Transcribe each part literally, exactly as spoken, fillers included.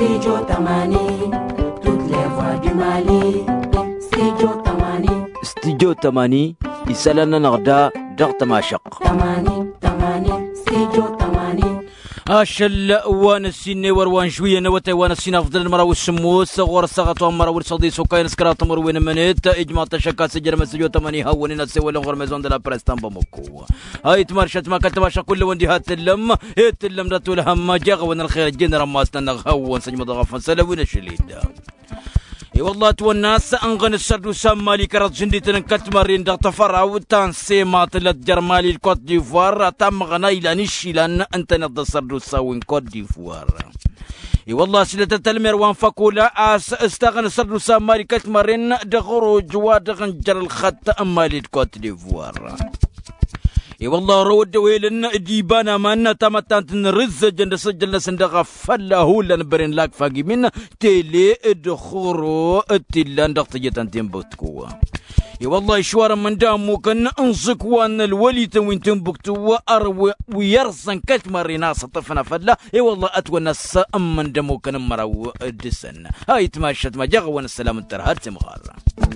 Studio Tamani, toutes les voix du Mali. Studio Tamani, Studio Tamani, isalana nagda dag tamashaq. Tamani, Tamani, Studio Tamani. اشل وانا السيني وروان شويه نوتي وانا السين افضل المرا والسموس غور سقط ومرا والصدي سوكاين سكرات مر وين منيت اجماع تشكا سجل مسجو تماني هوني ناس ولا غور ميزون دلا بريستان بمكو هاي تمرشت ما كنت ماشا كل وندي هات اللم هات اللم رتول هم جغ وين الخير الجن رما استنى هون سجم ضغف سلوين الشليد اي والله تو الناس انغن السرد وسمالي كرت جندي تنكت مرين دغ تفرع وتان سيما تلت جرمالي الكوت ديفوار تم غناي لانشي لان انت ند السرد وساوين كوت ديفوار اي والله سلت التلمير وانفكولا اس استغن السرد وسمالي كت مرين دغروج ودغن جر الخط امالي الكوت ديفوار اي والله رود ويلن ديبانا ما تمتانت نرز جند سجلنا صندوق فله لن برين لاك فاقي من تيلي ادخورو اتلان دغتجتان تنبوتكوا اي والله شوار من دامو كان انزك وان الولي توين تنبكتوا اروي ويرسن كتمري ناس طفنا فلا اي والله اتوى الناس امن دمو كان مرو دسن هاي تماشت ما جغوان السلام الترهات مغارة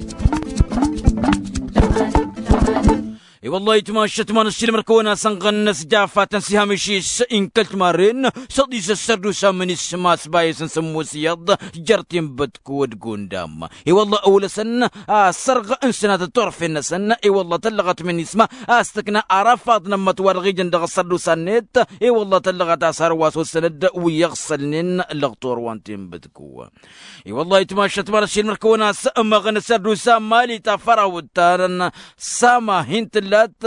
اي والله تماشت ما نسيل مركونا سنغن سجافات سهامشيس ان كلت مارين صديس السردو سامن السماس بايس نسمو سياد جرتين بتكود قندام اي والله اول سنة سرغ انسنة الطرف النسن اي والله تلغت من اسمه استكنا عرفات لما تورغي جندغ السردو سنت اي والله تلغت اثار واسو السند ويغسلن لغطور وانتين بتكو اي والله تماشت ما نسيل مركونا سامغن السردو سامالي تفرعو تارن ساما هنت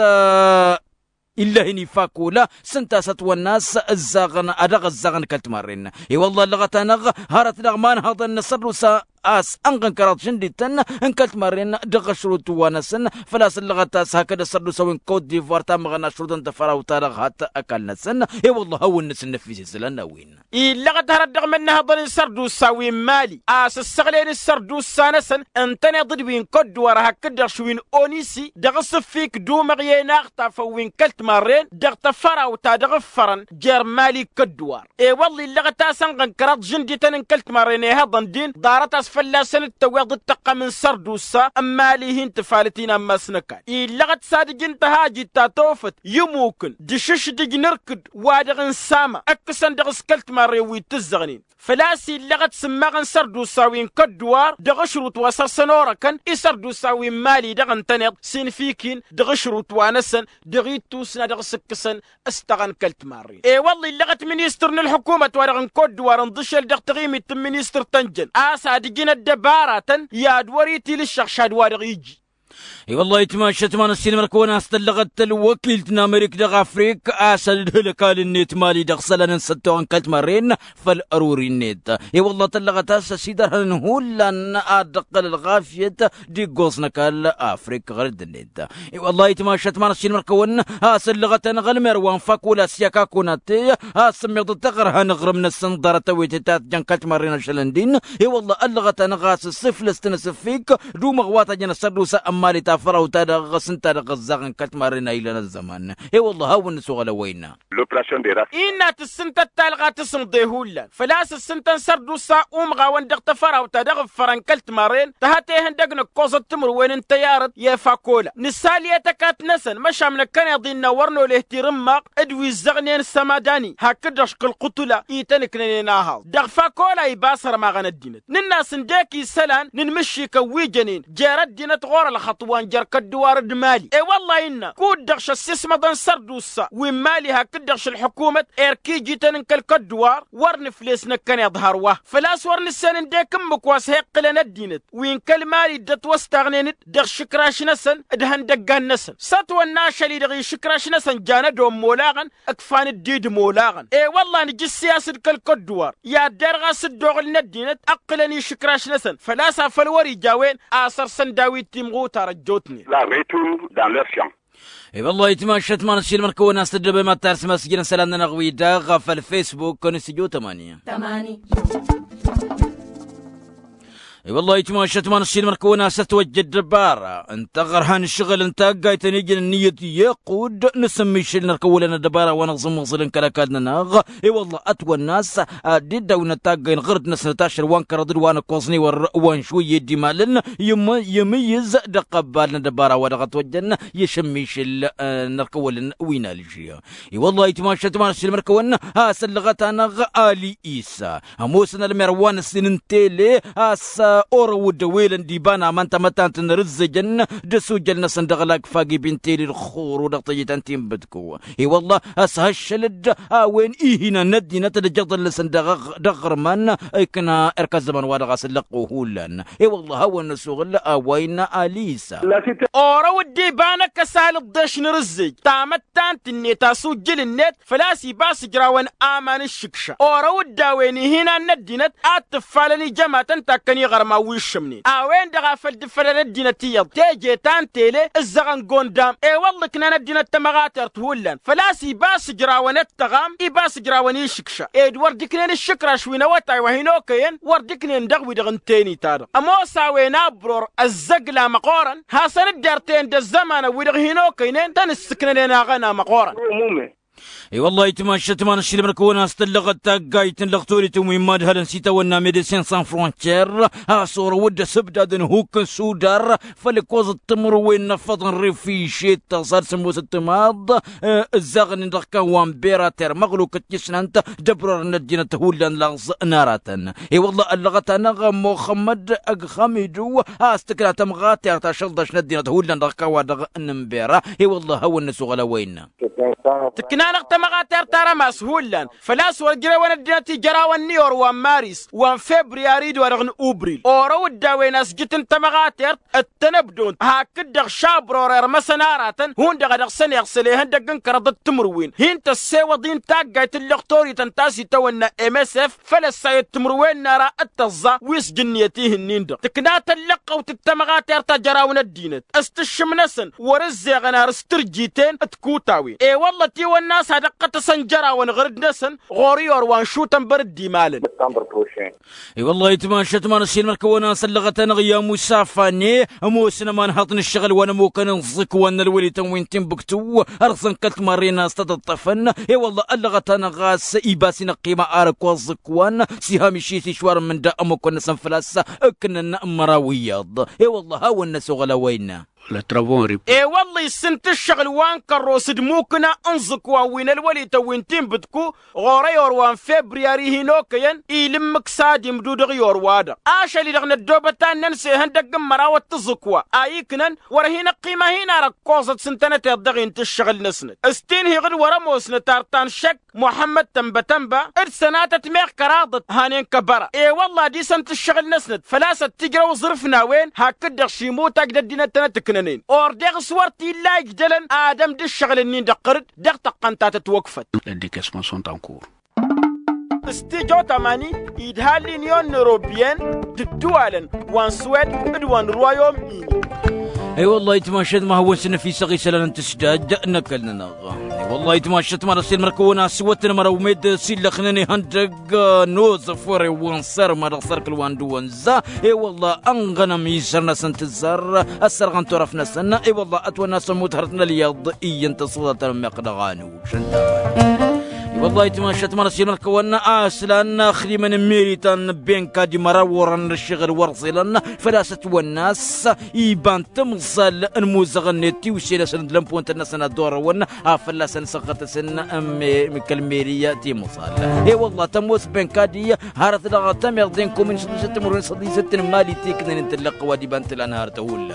إلا هني فاكولا سنتاست والناس الزاغن أدغ الزاغن كالتمارين اي والله لغتانغ هارت لغمان هذا النصر سا اس انغن كرات جندي تن ان كلت مارين دغ شروط ونسن فلاس اللغتاس هكذا صدو سوين كوت ديفوار تام غنا شروط تفراو تارغ حتى اكلنا سن اي والله هو النس نفسي سلنا وين اي لغت هردغ منها ضل سردو ساوي مالي اس السغلين السردو سانسن انتني ضدوين كود ورا هكذا شوين اونيسي دغ صفيك دو مغينا فوين كلت مارين دغ تفراو تادغ فرن جير مالي كدوار اي والله لغتاس انغن كرات جندي تن كلت مارين هذا دين دارت فلا سنة تويض التقى من سردوسا أما ليهن تفالتين أما سنكان إلا قد صادق انت هاجي تاتوفت يموكن دشش دج نركد وادغن ساما أكسن دغس كلت ماريوي تزغنين فلاسي لغت سماغن سردوسا وين كدوار دغشروت واسر سنورا كان إسردوسا وين مالي دغن تنيض سنفيكين دغشروت وانسن دغيتو سنا دغسكسن استغن كلت ماري إيه والله لغت منيستر الحكومة وادغن كدوار انضشل دغ تغيمي تم منيستر تنجن آسا دجين الدبارة يا دوريتي للشخص دوار يجي اي والله تماشت ما نسيل مركونا استلغت الوكيل تنامريك دغ افريك اسل دلكال النيت مالي دغسلن نستو انكلت مرين فالاروري النيت اي والله تلغت اسا سيدر هولن ادقل الغافيه دي غوسنا كال افريك غرد النيت اي والله تماشت ما نسيل مركون اسل لغت نغلمر وانفكولا سياكا كوناتي اسمي تغر هنغرم من السندره تويتات جنكلت مرين شلندين اي والله اللغت نغاس السفلس تنسفيك دو مغواتا جن سردوسا مالي تافرا وتادغ سنتادغ الزغن كتمارنا إلى الزمان اي والله هاو النسوغ لوينا لوبراسيون دي راس إنا تسنت التالغة تسمضي هولا فلاس السنت سردو سا أمغا وندغ تفرا وتادغ فران كالتمارين تهاتي هندقنا كوزة تمر وين انت يارد يا فاكولا نسالية تكات نسن مشا من كان يضين نورنو الاهترماق ادوي الزغنين السماداني هكذا شكل قتلة ايتنك نيناها دغ فاكولا يباسر ما غندينت نناس نداكي سلان ننمشي كوي جنين جارد دينت غور الخطوان جر كدوار دمالي اي والله إنا كود دغش السيسمة دان سردوسا ومالي هكدغش الحكومة اركي جيتن كالكدوار ورن فليسنا كان يظهر واه فلاس ورن السنين ديكم مكواس هيق لنا الدينت وين كالمالي دت واستغنينت دغش شكراش نسن ادهن دقان نسن سطوى الناشا اللي دغي شكراش نسن جانا دوم مولاغن اكفان الديد مولاغن اي والله نجي السياسة كالكدوار يا درغا سدوغل ندينت اقلني شكراش نسن فلاسا فالوري جاوين اثر سنداوي تيمغوتا رجوتني لا retourne dans leur champ. اي والله تماشت ما نسيل مركو ناس تدرب ما تارس مسجنا سلامنا نغوي داغا في الفيسبوك كون سجو تمانية تماني اي والله يتماشى تمان الشيء مركونا ستوجد دبارة انت غرهان الشغل انت قايت نيجي النية يقود نسمي شيل نركو لنا دبارة ونغزم وصلن كلاكادنا ناغ اي والله اتوى الناس ديدا ونتاقين غرد ناس نتاشر وان كردر وان كوزني وان شوية دمالن يم يميز دقبالنا دبارة ودغت وجنا يشمي شيل نركو لنا وين الجيا اي والله يتماشى تمان الشيء مركونا ها سلغتنا آلي إيسا هموسنا المروان السنين تيلي هاسا أورو دويلن ديبانا مانتا متان تنرزجن دسو جلنا سندغلاك فاقي بنتيلي الخور ودغطي تنتين بدكو اي والله هاسا هالشلد وين إيهنا ندينا تدجغض لسندغ دغرمان ايكنا اركز زمان وادغا سلقو هولان اي والله هوا النسوغل اوين آليسا أورو الديبانا كسال الضيش نرزج تامتان تني تاسو جل النت فلاسي باس جراوان آمان الشكشة أورو الداويني هنا ندينت اتفالني جماعة تاكني غرما ويشمني اوين دغا فلدفلنا الدينة تيض تيجي تان تيلي الزغن قوندام اي والله كنا ندينة تمغاتر تهولن فلاسي باس جراوان التغام اي باس جراوان يشكشة ايد وردكنين الشكرة شوينا وطاي وهينوكين وردكنين دغوي دغن تيني تارا اموسا وينا برور الزقلا مقورن هاسن الدارتين دا الزمان ويدغ هينوكين تنسكنين اغانا مقورن اي والله يتماشى تمان الشيء مركونا استلغت قايت لغتوري تومي ماد هلن سيتا ونا ميديسين سان فرونتير ها صور ود سبدادن هوك سودار فلكوز التمر وين نفضن ريفيشي تصار سموس التماض الزغن دقا وامبيراتير مغلوك تيسنانت دبرر ندينا تهولان لغز ناراتن اي والله اللغت انا محمد اغخميدو ها استكلا تمغاتير تاشلدش ندينا تهولان دقا ودغ نمبيرا اي والله هو النسو غلاوين تكنا نقطة مغاتير ترى مسهولا فلاس والجرا وندينتي جرا والنيور ومارس وان فبراير دورغن اوبريل اورو الداوين اسجتن تمغاتير التنبدون هاكدغ شابرور مسناراتن هون دغ دغسن يغسلي هندغن كرد التمروين هين السيودين تاقايت اللقطوري تنتاسي تونا ام اس اف فلسايت تمروين نارا التزا ويس جنيتيه النيند تكنا تلقى وتتمغاتير تجرا وندينت استشمنسن ورزيغنا رسترجيتين تكوتاوي اي والله تي والناس هذا قد سنجرا ونغرد نسن غوريور وانشوتن بردي مالن اي والله يتماشى تمان الشيء مركونا سلغتنا غيا مسافاني موسنا ما نحطن الشغل وانا مو كان نصك وانا الولي توين تنبكتو ارسن كلت مارينا استطفن اي والله اللغتنا غاس ايباسنا قيمه ارك وزكوان سهامي شيتي شوار من دا امو كنا سنفلاس كنا مراويض اي والله هاو الناس غلاوينا اي والله السنت الشغل وان كروسد موكنا انزك وين الولي توين تنبتكو غوريور وان فبراير هنوكين اي لمك سادي مدود غيور وادا اشا اللي دغنا الدوبتان ننسي هندق مراوة تزكوا ايكنن ورهينا قيمة هنا ركوزة سنتنة تدغين تشغل نسند استينهي غد ورموس نتارتان شك محمد تنبا تنبا ارسنات تميخ كراضت هانين كبرا اي والله دي سنت الشغل نسند فلاسة تجرى وظرفنا وين هاكدغ شيموتاك ددينا تنتكنا اور دغ سورتي لايك دلن ادم دي الشغل اني دقرد دغ تقنتا تتوقفت لديكاسمون سون تانكور استيجو تماني يدها لينيون اوروبيان تدوالن وان سويد ادوان رويوم ايني اي والله يتماشى ما هو سنة في سغي سلان تسداد نكلنا نغا اي والله يتماشى ما رسيل مركونا سوتنا مروميد سيل خنني هندق نوز فوري وانصر ما رصر كل وان دوانزا اي والله انغنا ميسرنا سنت الزر السرغن طرفنا سنة اي والله اتونا سموت هرتنا اليض اي انت صوتا مقدغانو شنتا والله يتماشى مرسي مركونا اسلان خلي من ميريتان بين كادي مراورن الشغل ورصلن فلاسة والناس يبان تمصل الموزغنتي وشيلا سند لمبونت الناس دور ون فلاسن سقط سن ام كالميريا تي مصال اي والله تموس بين كادي هارت دغ تم يردينكم من ست مرون صدي ست مالي تيكن نتلق وادي بنت الانهار تهول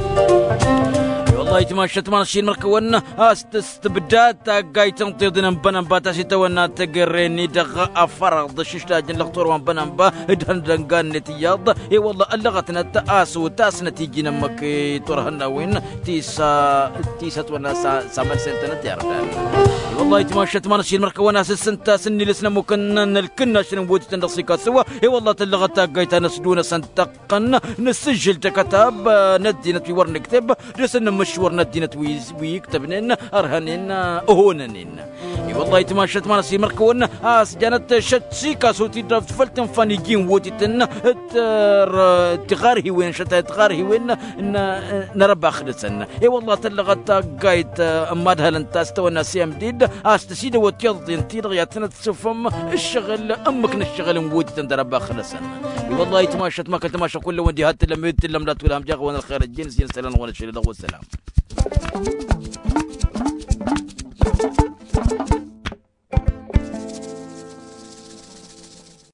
والله يتماشى تمان الشيء مركونا استبداد تاقاي تنطيضنا بنان با تاسيتونا تقريني دغا افرغ ششتاجن لغطور وان بنان با ادهن دنقان نتياض اي والله اللغتنا تاسو تاس نتيجينا مكي تورهنا وين تيسا تيسا تونا سامن سنتنا تياردان والله تماشت ما نشيل مركب وناس السنتا سني لسنا ممكن الكنا شنو بودي تندقسيكا سوا اي والله تلغتا قايتا نسدونا سنتقن نسجل كتاب ندينا في ور نكتب رسنا مشور ندينا ويكتبنين ارهنين اهوننين اي والله تماشت ما نشيل مركب ونا اس جانت شتسيكا صوتي درفت فلتن فانيجين وودي تن تغارهي وين شتا تغارهي وين نربى خدسنا اي والله تلغتا قايت امادها لنتا استوى سيام ديد استسيد وتيض انتي رغياتنا تسفم الشغل امك نشغل مودي تندرب اخر سنه والله تماشت ما كنت ماشى كل وندي هات لما يد لما لا تقول هم جاغ وانا الخير الجنس ينسلن ولا شيء والسلام